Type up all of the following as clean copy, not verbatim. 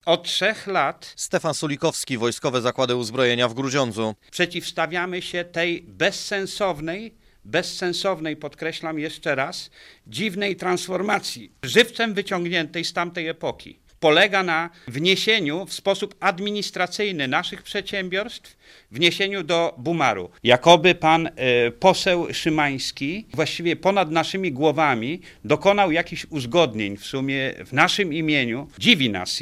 Od 3 lat Stefan Sulikowski, Wojskowe Zakłady Uzbrojenia w Grudziądzu. przeciwstawiamy się tej bezsensownej, podkreślam jeszcze raz, dziwnej transformacji, żywcem wyciągniętej z tamtej epoki. Polega na wniesieniu w sposób administracyjny naszych przedsiębiorstw, wniesieniu do Bumaru. Jakoby pan poseł Szymański właściwie ponad naszymi głowami dokonał jakichś uzgodnień w sumie w naszym imieniu. Dziwi nas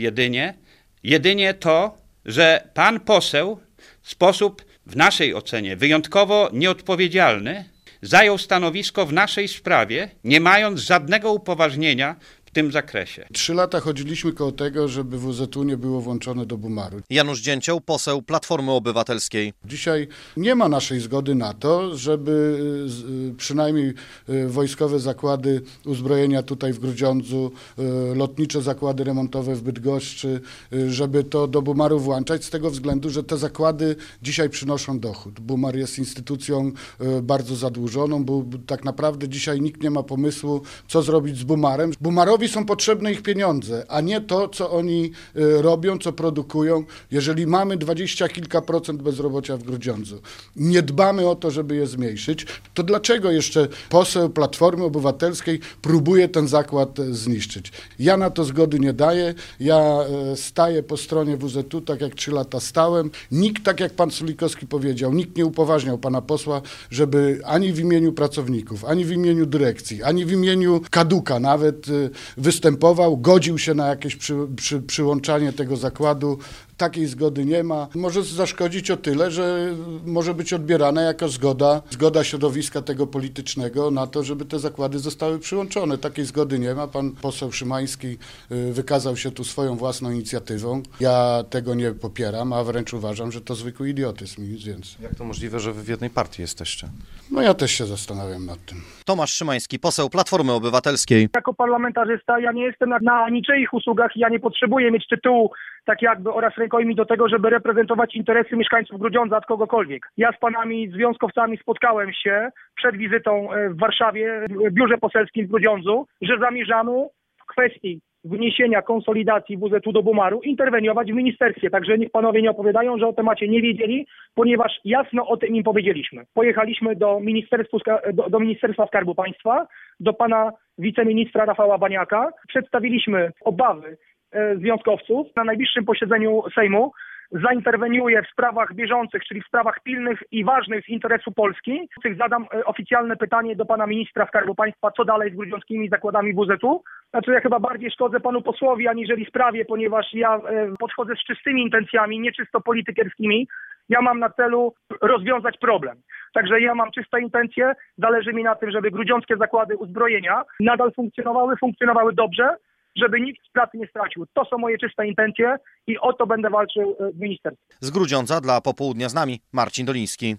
jedynie to, że pan poseł w sposób w naszej ocenie wyjątkowo nieodpowiedzialny zajął stanowisko w naszej sprawie, nie mając żadnego upoważnienia w tym zakresie. 3 lata chodziliśmy koło tego, żeby WZU nie było włączone do Bumaru. Janusz Dzięcioł, poseł Platformy Obywatelskiej. Dzisiaj nie ma naszej zgody na to, żeby przynajmniej wojskowe zakłady uzbrojenia tutaj w Grudziądzu, lotnicze zakłady remontowe w Bydgoszczy, żeby to do Bumaru włączać z tego względu, że te zakłady dzisiaj przynoszą dochód. Bumar jest instytucją bardzo zadłużoną, bo tak naprawdę dzisiaj nikt nie ma pomysłu, co zrobić z Bumarem. Bumarowi są potrzebne ich pieniądze, a nie to, co oni robią, co produkują. Jeżeli mamy 20 kilka procent bezrobocia w Grudziądzu, nie dbamy o to, żeby je zmniejszyć, to dlaczego jeszcze poseł Platformy Obywatelskiej próbuje ten zakład zniszczyć? Ja na to zgody nie daję. Ja staję po stronie WZU, tak jak 3 lata stałem. Nikt, tak jak pan Sulikowski powiedział, nikt nie upoważniał pana posła, żeby ani w imieniu pracowników, ani w imieniu dyrekcji, ani w imieniu Kaduka nawet występował, godził się na jakieś przyłączanie tego zakładu. Takiej zgody nie ma. Może zaszkodzić o tyle, że może być odbierana jako zgoda środowiska tego politycznego na to, żeby te zakłady zostały przyłączone. Takiej zgody nie ma. Pan poseł Szymański wykazał się tu swoją własną inicjatywą. Ja tego nie popieram, a wręcz uważam, że to zwykły idiotyzm. Więc... Jak to możliwe, że wy w jednej partii jesteście? No ja też się zastanawiam nad tym. Tomasz Szymański, poseł Platformy Obywatelskiej. Jako parlamentarzysta ja nie jestem na niczyich usługach i ja nie potrzebuję mieć tytułu tak jakby oraz rękojmi do tego, żeby reprezentować interesy mieszkańców Grudziądza od kogokolwiek. Ja z panami związkowcami spotkałem się przed wizytą w Warszawie, w biurze poselskim w Grudziądzu, że zamierzamy w kwestii wniesienia konsolidacji WZU do Bumaru interweniować w ministerstwie. Także niech panowie nie opowiadają, że o temacie nie wiedzieli, ponieważ jasno o tym im powiedzieliśmy. Pojechaliśmy do Ministerstwa Skarbu Państwa, do pana wiceministra Rafała Baniaka. Przedstawiliśmy obawy związkowców. Na najbliższym posiedzeniu Sejmu zainterweniuję w sprawach bieżących, czyli w sprawach pilnych i ważnych z interesu Polski. Zadam oficjalne pytanie do pana ministra Skarbu Państwa, co dalej z grudziąckimi zakładami WZU. Znaczy ja chyba bardziej szkodzę panu posłowi, aniżeli sprawie, ponieważ ja podchodzę z czystymi intencjami, nie czysto politykierskimi. Ja mam na celu rozwiązać problem. Także ja mam czyste intencje. Zależy mi na tym, żeby grudziąckie zakłady uzbrojenia nadal funkcjonowały dobrze, żeby nikt z pracy nie stracił. To są moje czyste intencje i o to będę walczył w ministerstwie. Z Grudziądza dla Popołudnia z nami Marcin Doliński.